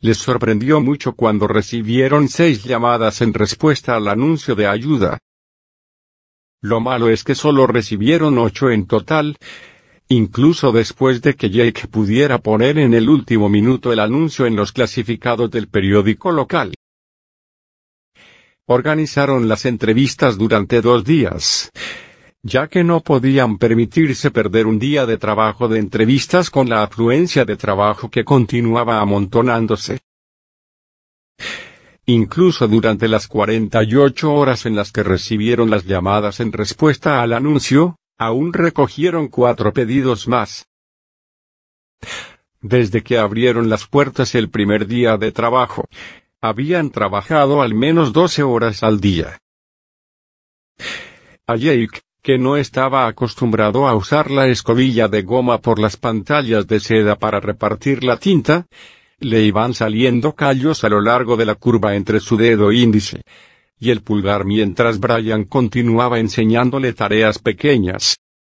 Les sorprendió mucho cuando recibieron 6 llamadas en respuesta al anuncio de ayuda. Lo malo es que solo recibieron 8 en total, incluso después de que Jake pudiera poner en el último minuto el anuncio en los clasificados del periódico local. Organizaron las entrevistas durante 2 días, ya que no podían permitirse perder un día de trabajo de entrevistas con la afluencia de trabajo que continuaba amontonándose. Incluso durante las 48 horas en las que recibieron las llamadas en respuesta al anuncio, aún recogieron 4 pedidos más. Desde que abrieron las puertas el primer día de trabajo, habían trabajado al menos 12 horas al día. A Jake, que no estaba acostumbrado a usar la escobilla de goma por las pantallas de seda para repartir la tinta, le iban saliendo callos a lo largo de la curva entre su dedo índice y el pulgar mientras Brian continuaba enseñándole tareas pequeñas.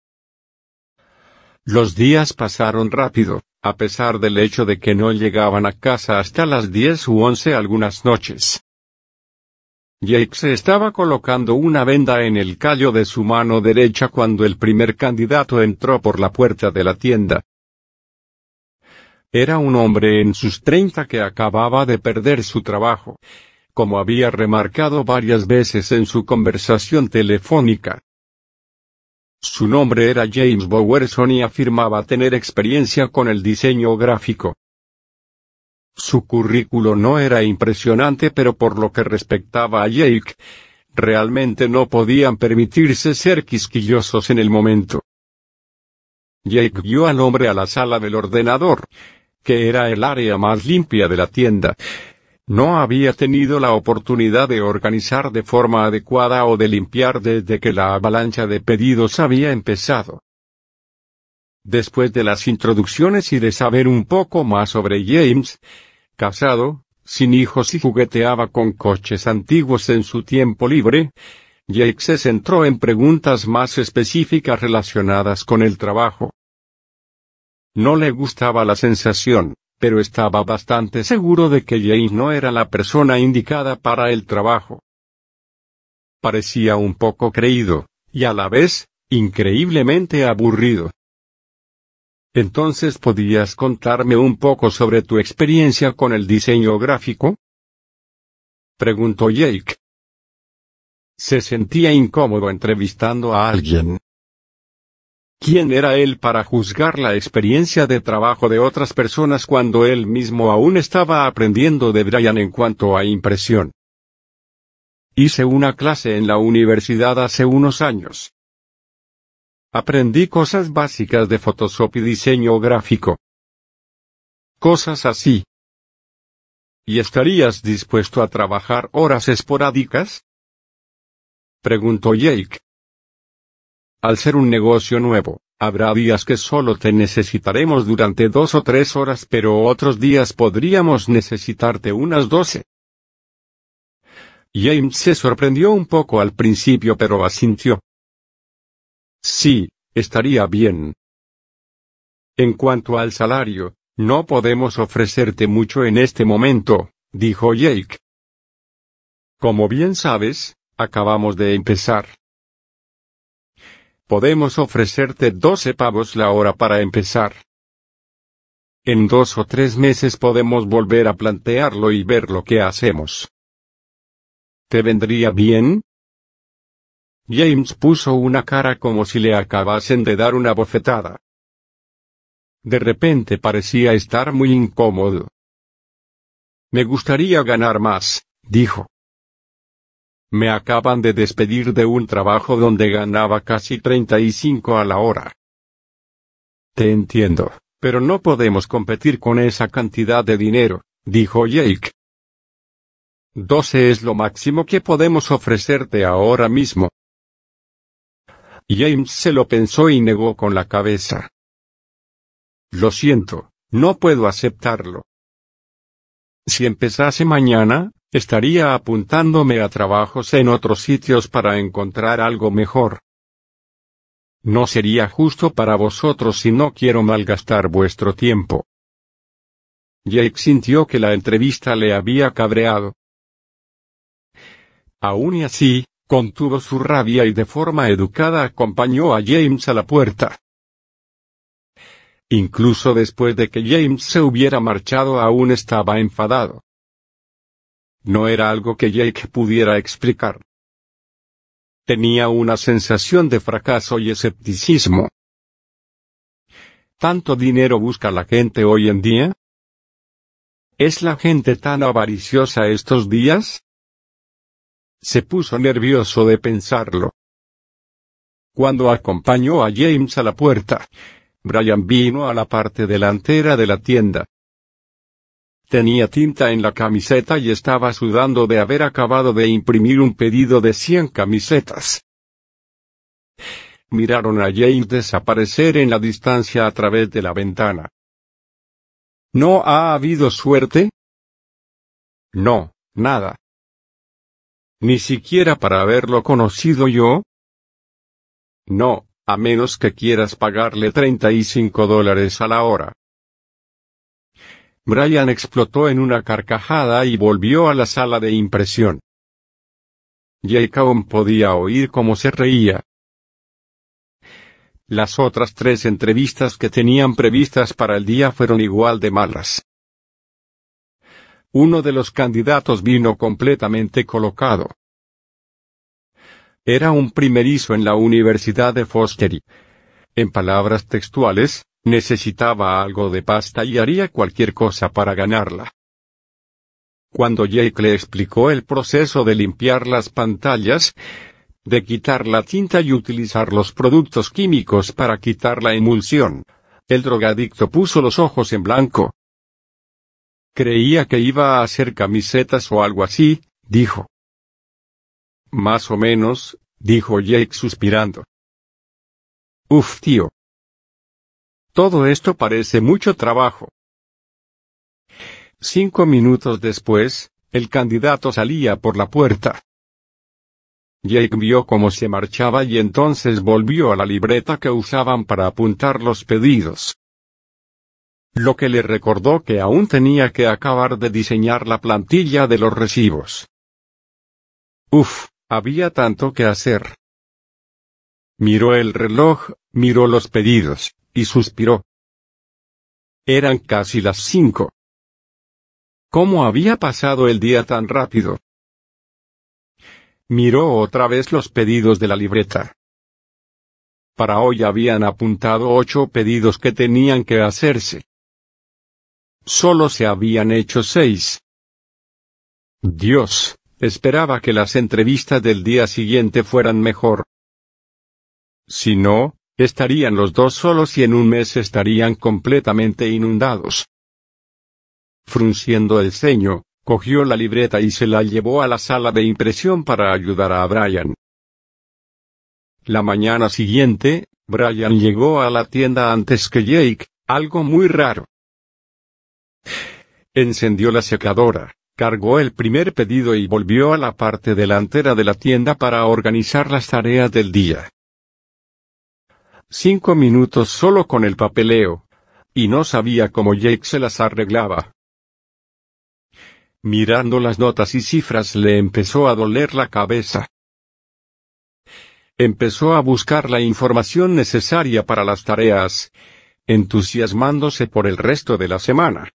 Los días pasaron rápido, a pesar del hecho de que no llegaban a casa hasta las 10 u 11 algunas noches. Jake se estaba colocando una venda en el callo de su mano derecha cuando el primer candidato entró por la puerta de la tienda. Era un hombre en sus 30 que acababa de perder su trabajo, como había remarcado varias veces en su conversación telefónica. Su nombre era James Bowerson y afirmaba tener experiencia con el diseño gráfico. Su currículo no era impresionante, pero por lo que respectaba a Jake, realmente no podían permitirse ser quisquillosos en el momento. Jake guió al hombre a la sala del ordenador, que era el área más limpia de la tienda. No había tenido la oportunidad de organizar de forma adecuada o de limpiar desde que la avalancha de pedidos había empezado. Después de las introducciones y de saber un poco más sobre James, casado, sin hijos y jugueteaba con coches antiguos en su tiempo libre, Jake se centró en preguntas más específicas relacionadas con el trabajo. No le gustaba la sensación, pero estaba bastante seguro de que James no era la persona indicada para el trabajo. Parecía un poco creído, y a la vez, increíblemente aburrido. ¿Entonces podías contarme un poco sobre tu experiencia con el diseño gráfico?, preguntó Jake. Se sentía incómodo entrevistando a alguien. ¿Quién era él para juzgar la experiencia de trabajo de otras personas cuando él mismo aún estaba aprendiendo de Brian en cuanto a impresión? Hice una clase en la universidad hace unos años. Aprendí cosas básicas de Photoshop y diseño gráfico. Cosas así. ¿Y estarías dispuesto a trabajar horas esporádicas?, preguntó Jake. Al ser un negocio nuevo, habrá días que solo te necesitaremos durante 2 o 3 horas, pero otros días podríamos necesitarte unas 12. James se sorprendió un poco al principio, pero asintió. Sí, estaría bien. En cuanto al salario, no podemos ofrecerte mucho en este momento, dijo Jake. Como bien sabes, acabamos de empezar. Podemos ofrecerte 12 pavos la hora para empezar. En 2 o 3 meses podemos volver a plantearlo y ver lo que hacemos. ¿Te vendría bien? James puso una cara como si le acabasen de dar una bofetada. De repente parecía estar muy incómodo. Me gustaría ganar más, dijo. Me acaban de despedir de un trabajo donde ganaba casi 35 a la hora. Te entiendo, pero no podemos competir con esa cantidad de dinero, dijo Jake. 12 es lo máximo que podemos ofrecerte ahora mismo. James se lo pensó y negó con la cabeza. Lo siento, no puedo aceptarlo. Si empezase mañana, estaría apuntándome a trabajos en otros sitios para encontrar algo mejor. No sería justo para vosotros y no quiero malgastar vuestro tiempo. Jake sintió que la entrevista le había cabreado. Aún y así, contuvo su rabia y de forma educada acompañó a James a la puerta. Incluso después de que James se hubiera marchado aún estaba enfadado. No era algo que Jake pudiera explicar. Tenía una sensación de fracaso y escepticismo. ¿Tanto dinero busca la gente hoy en día? ¿Es la gente tan avariciosa estos días? Se puso nervioso de pensarlo. Cuando acompañó a James a la puerta, Brian vino a la parte delantera de la tienda. Tenía tinta en la camiseta y estaba sudando de haber acabado de imprimir un pedido de 100 camisetas. Miraron a James desaparecer en la distancia a través de la ventana. ¿No ha habido suerte? No, nada. ¿Ni siquiera para haberlo conocido yo? No, a menos que quieras pagarle $35 a la hora. Brian explotó en una carcajada y volvió a la sala de impresión. Jake aún podía oír cómo se reía. Las otras 3 entrevistas que tenían previstas para el día fueron igual de malas. Uno de los candidatos vino completamente colocado. Era un primerizo en la Universidad de Foster y, en palabras textuales, necesitaba algo de pasta y haría cualquier cosa para ganarla. Cuando Jake le explicó el proceso de limpiar las pantallas, de quitar la tinta y utilizar los productos químicos para quitar la emulsión, el drogadicto puso los ojos en blanco. Creía que iba a hacer camisetas o algo así, dijo. Más o menos, dijo Jake suspirando. Uf, tío. Todo esto parece mucho trabajo. 5 minutos después, el candidato salía por la puerta. Jake vio cómo se marchaba y entonces volvió a la libreta que usaban para apuntar los pedidos. Lo que le recordó que aún tenía que acabar de diseñar la plantilla de los recibos. Uf, había tanto que hacer. Miró el reloj, miró los pedidos, y suspiró. Eran casi las 5. ¿Cómo había pasado el día tan rápido? Miró otra vez los pedidos de la libreta. Para hoy habían apuntado 8 pedidos que tenían que hacerse. Solo se habían hecho 6. Dios, esperaba que las entrevistas del día siguiente fueran mejor. Si no, estarían los 2 solos y en un mes estarían completamente inundados. Frunciendo el ceño, cogió la libreta y se la llevó a la sala de impresión para ayudar a Brian. La mañana siguiente, Brian llegó a la tienda antes que Jake, algo muy raro. Encendió la secadora, cargó el primer pedido y volvió a la parte delantera de la tienda para organizar las tareas del día. 5 minutos solo con el papeleo, y no sabía cómo Jake se las arreglaba. Mirando las notas y cifras le empezó a doler la cabeza. Empezó a buscar la información necesaria para las tareas, entusiasmándose por el resto de la semana.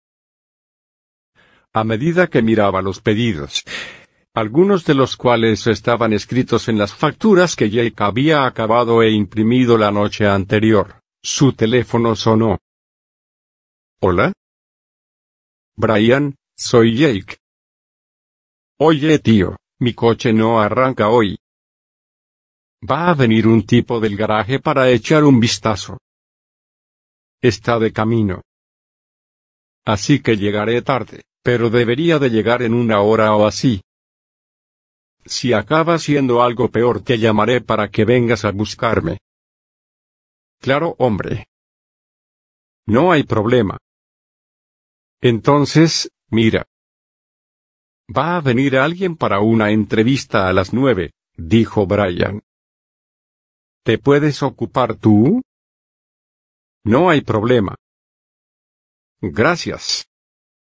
A medida que miraba los pedidos, algunos de los cuales estaban escritos en las facturas que Jake había acabado e imprimido la noche anterior, su teléfono sonó. ¿Hola? Brian, soy Jake. Oye tío, mi coche no arranca hoy. Va a venir un tipo del garaje para echar un vistazo. Está de camino. Así que llegaré tarde, pero debería de llegar en 1 hora o así. Si acaba siendo algo peor te llamaré para que vengas a buscarme. Claro, hombre. No hay problema. Entonces, mira. Va a venir alguien para una entrevista a las 9, dijo Brian. ¿Te puedes ocupar tú? No hay problema. Gracias.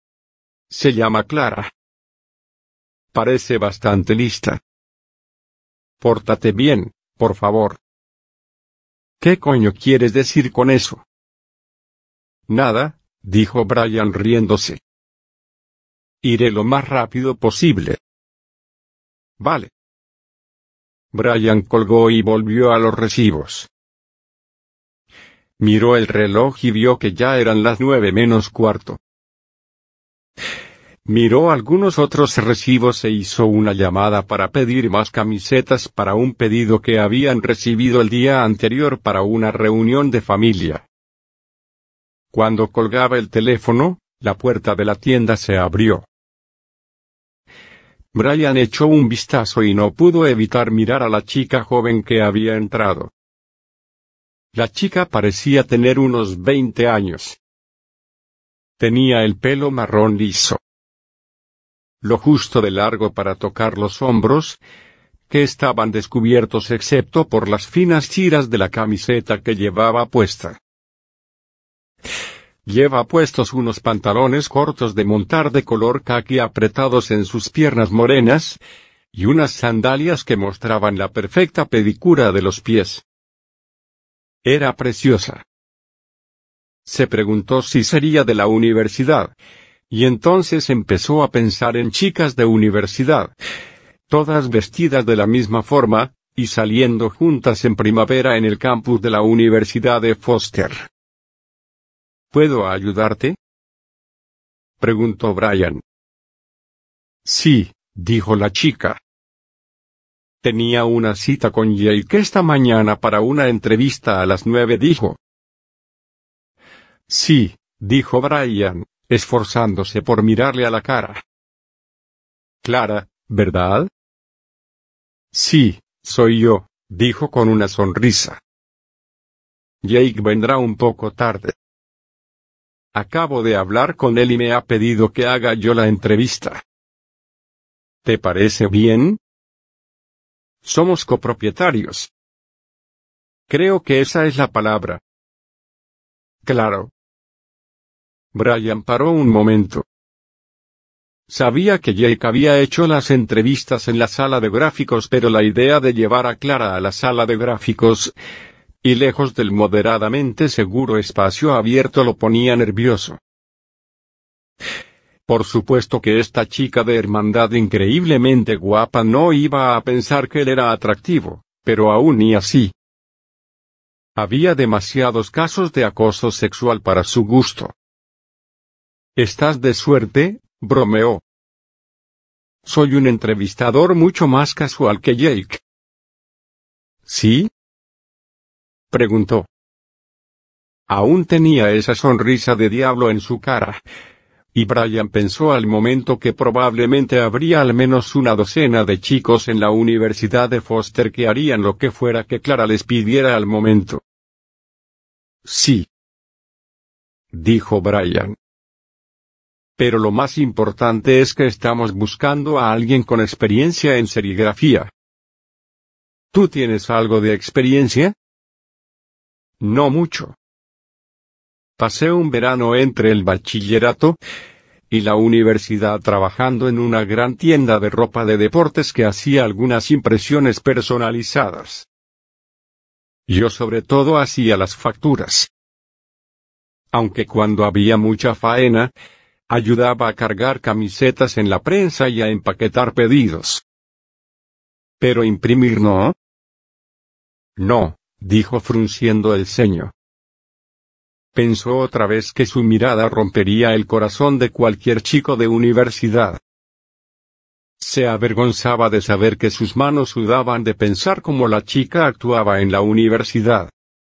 Se llama Clara. Parece bastante lista. Pórtate bien, por favor. ¿Qué coño quieres decir con eso? Nada, dijo Brian riéndose. Iré lo más rápido posible. Vale. Brian colgó y volvió a los recibos. Miró el reloj y vio que ya eran las 9 menos cuarto. Miró algunos otros recibos e hizo una llamada para pedir más camisetas para un pedido que habían recibido el día anterior para una reunión de familia. Cuando colgaba el teléfono, la puerta de la tienda se abrió. Brian echó un vistazo y no pudo evitar mirar a la chica joven que había entrado. La chica parecía tener unos 20 años. Tenía el pelo marrón liso, lo justo de largo para tocar los hombros, que estaban descubiertos excepto por las finas tiras de la camiseta que llevaba puesta. Lleva puestos unos pantalones cortos de montar de color caqui apretados en sus piernas morenas, y unas sandalias que mostraban la perfecta pedicura de los pies. Era preciosa. Se preguntó si sería de la universidad, y entonces empezó a pensar en chicas de universidad, todas vestidas de la misma forma, y saliendo juntas en primavera en el campus de la Universidad de Foster. ¿Puedo ayudarte?, preguntó Brian. Sí, dijo la chica. Tenía una cita con Jake esta mañana para una entrevista a las 9, dijo. Sí, dijo Brian, esforzándose por mirarle a la cara. Clara, ¿verdad? Sí, soy yo, dijo con una sonrisa. Jake vendrá un poco tarde. Acabo de hablar con él y me ha pedido que haga yo la entrevista. ¿Te parece bien? Somos copropietarios. Creo que esa es la palabra. Claro. Brian paró un momento. Sabía que Jake había hecho las entrevistas en la sala de gráficos, pero la idea de llevar a Clara a la sala de gráficos, y lejos del moderadamente seguro espacio abierto, lo ponía nervioso. Por supuesto que esta chica de hermandad increíblemente guapa no iba a pensar que él era atractivo, pero aún y así. Había demasiados casos de acoso sexual para su gusto. «Estás de suerte», bromeó. «Soy un entrevistador mucho más casual que Jake». ¿Sí?, preguntó. Aún tenía esa sonrisa de diablo en su cara, y Brian pensó al momento que probablemente habría al menos una docena de chicos en la Universidad de Foster que harían lo que fuera que Clara les pidiera al momento. Sí, dijo Brian. Pero lo más importante es que estamos buscando a alguien con experiencia en serigrafía. ¿Tú tienes algo de experiencia? No mucho. Pasé un verano entre el bachillerato y la universidad trabajando en una gran tienda de ropa de deportes que hacía algunas impresiones personalizadas. Yo sobre todo hacía las facturas. Aunque cuando había mucha faena, ayudaba a cargar camisetas en la prensa y a empaquetar pedidos. ¿Pero imprimir no? No, dijo frunciendo el ceño. Pensó otra vez que su mirada rompería el corazón de cualquier chico de universidad. Se avergonzaba de saber que sus manos sudaban de pensar cómo la chica actuaba en la universidad.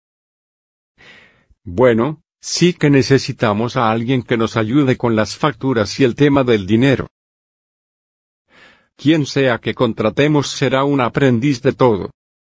Bueno, sí que necesitamos a alguien que nos ayude con las facturas y el tema del dinero. Quien sea que contratemos será un aprendiz de todo.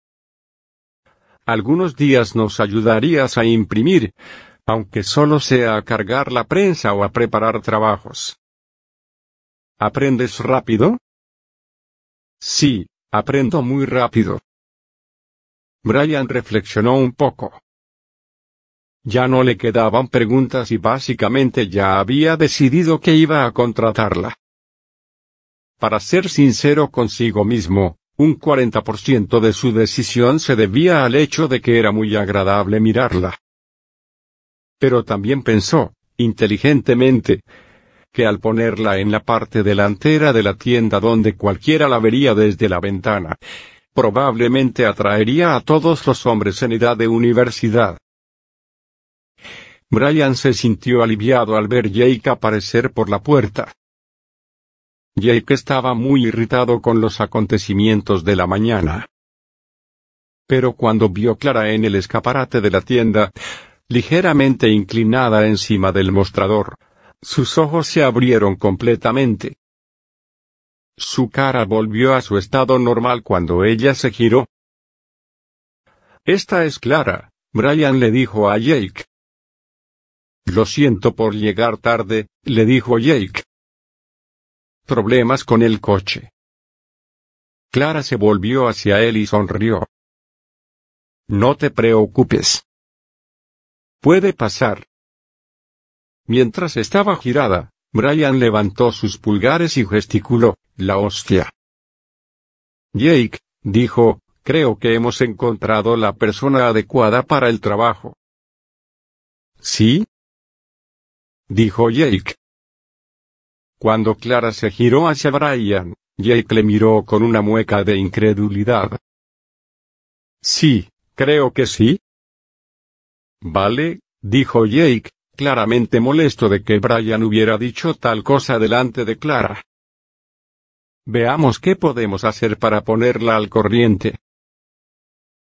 Algunos días nos ayudarías a imprimir, aunque solo sea a cargar la prensa o a preparar trabajos. ¿Aprendes rápido? Sí, aprendo muy rápido. Brian reflexionó un poco. Ya no le quedaban preguntas y básicamente ya había decidido que iba a contratarla. Para ser sincero consigo mismo, un 40% de su decisión se debía al hecho de que era muy agradable mirarla. Pero también pensó, inteligentemente, que al ponerla en la parte delantera de la tienda donde cualquiera la vería desde la ventana, probablemente atraería a todos los hombres en edad de universidad. Brian se sintió aliviado al ver Jake aparecer por la puerta. Jake estaba muy irritado con los acontecimientos de la mañana. Pero cuando vio Clara en el escaparate de la tienda, ligeramente inclinada encima del mostrador, sus ojos se abrieron completamente. Su cara volvió a su estado normal cuando ella se giró. «Esta es Clara», Brian le dijo a Jake. «Lo siento por llegar tarde», le dijo Jake. «Problemas con el coche». Clara se volvió hacia él y sonrió. «No te preocupes. Puede pasar». Mientras estaba girada, Brian levantó sus pulgares y gesticuló, «La hostia». «Jake», dijo, «creo que hemos encontrado la persona adecuada para el trabajo». «¿Sí?», dijo Jake. Cuando Clara se giró hacia Brian, Jake le miró con una mueca de incredulidad. «Sí, creo que sí». «Vale», dijo Jake, claramente molesto de que Brian hubiera dicho tal cosa delante de Clara. «Veamos qué podemos hacer para ponerla al corriente».